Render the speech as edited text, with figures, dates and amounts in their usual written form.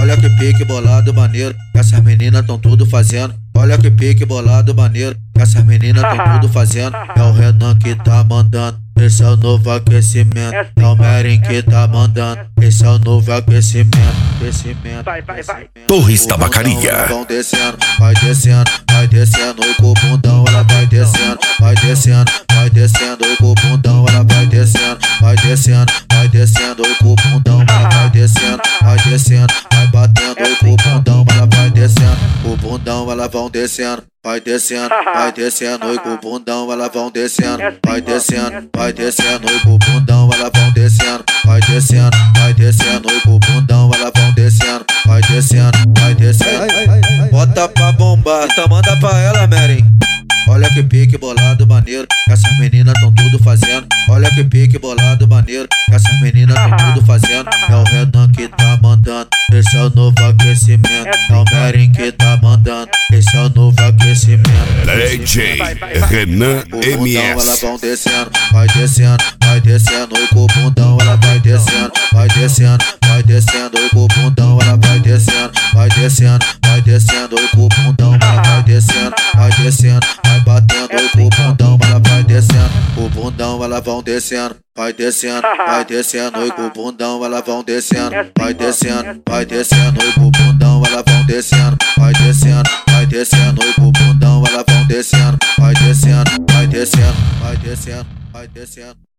Olha que pique bolado maneiro, essas meninas tão tudo fazendo. Olha que pique bolado maneiro, essas meninas tão tudo fazendo. É o Renan que tá mandando, esse é o novo aquecimento. É o Merin que tá mandando, esse é o novo aquecimento. Torres Tabacaria. Vão descendo, vai descendo, vai descendo. E com o bundão ela vai descendo, vai descendo, vai descendo. E com o bundão ela vai descendo, vai descendo, vai descendo. E com o bundão ela vai descendo, vai descendo, vai batendo. E com o bundão ela vai descendo, o bundão ela vão descendo. Vai descendo, vai descendo, e com o bundão ela vão descendo. Vai descendo, vai descendo, e com o bundão ela vão descendo. Vai descendo, vai descendo, e com o bundão ela vão descendo. Vai descendo, vai descendo. Bota pra bombar, então manda pra ela, Merin. Olha que pique bolado maneiro, essas meninas tão tudo fazendo. Olha que pique bolado maneiro, essas meninas tão tudo fazendo. É o Renan que tá mandando, esse é o novo aquecimento. É o Merin que tá mandando, esse é o novo aquecimento. DJ Renan MS. Ela vão descendo, vai descendo, vai descendo. E com o bundão ela vai descendo, vai descendo, vai descendo. E com o bundão ela vai descendo, vai descendo, vai descendo. E com o bundão ela vai descendo, vai descendo, vai batendo. E com o bundão ela vai descendo, o bundão ela vão descendo. Vai descendo, vai descendo. E com o bundão ela vão descendo, vai descendo, vai descendo. E com o bundão ela vão descendo, vai descendo, vai descendo. E com o bundão ela vão descendo, vai descendo, vai descendo, vai descendo, vai descendo.